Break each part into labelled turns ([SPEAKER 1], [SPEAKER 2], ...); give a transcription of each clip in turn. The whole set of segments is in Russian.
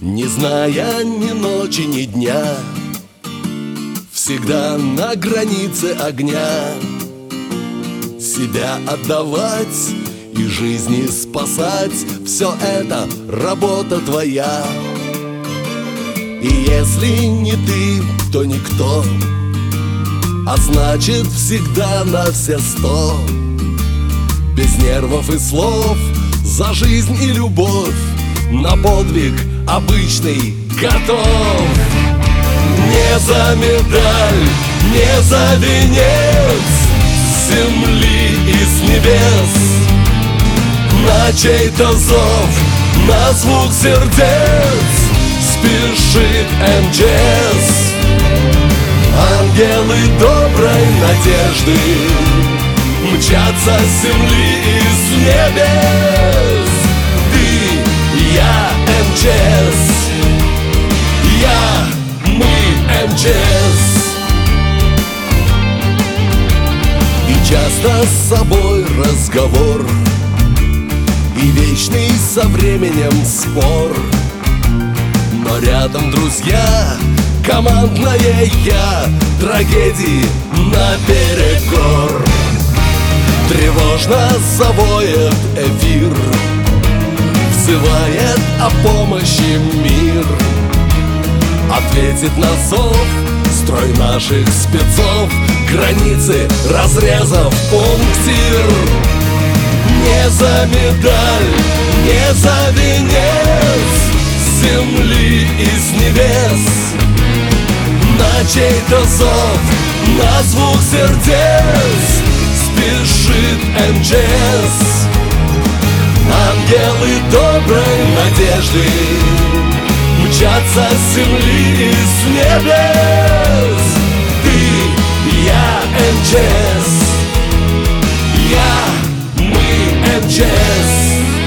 [SPEAKER 1] Не зная ни ночи, ни дня, всегда на границе огня. Себя отдавать и жизни спасать — все это работа твоя. И если не ты, то никто, а значит всегда на все 100. Без нервов и слов, за жизнь и любовь, на подвиг обычный готов. Не за медаль, не за венец, с земли и с небес, на чей-то зов, на звук сердец спешит МЧС. Ангелы доброй надежды мчатся с земли и с небес. Ты, я, МЧС, я, мы, МЧС. И часто с собой разговор, и вечный со временем спор. Но рядом друзья, командное я, трагедии наперекор. Тревожно завоет эфир, взывает о помощи мир. Ответит на зов строй наших спецов, границы разрезав пунктир. Не за медаль, не за венец, с земли и с небес, на чей-то зов, на звук сердец спешит МЧС. Ангелы доброй надежды мчатся с земли и с небес. Ты, я, МЧС, я, мы, МЧС.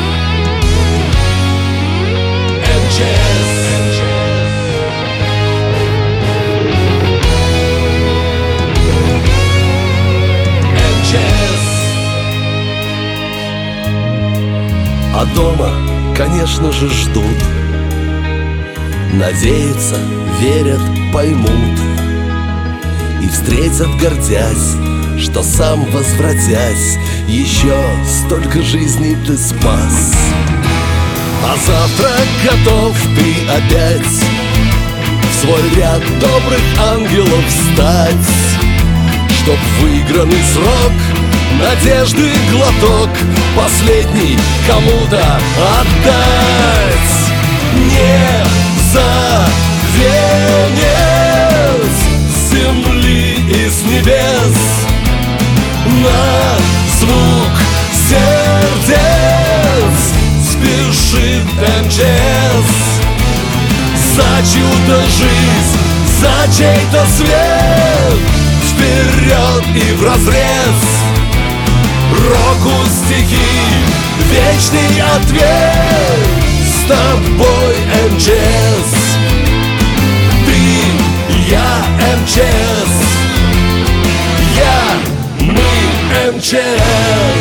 [SPEAKER 1] А дома, конечно же, ждут, надеются, верят, поймут и встретят, гордясь, что сам, возвратясь, еще столько жизней ты спас. А завтра готов ты опять в свой ряд добрых ангелов встать, чтоб выигранный срок, надежды глоток последний кому-то отдать. Не за венец, с земли и с небес, на звук сердец спешит МЧС. За чью-то жизнь, за чей-то свет, вперед и вразрез року стихий, вечный ответ. С тобой, МЧС, ты, я, МЧС, я, мы, МЧС.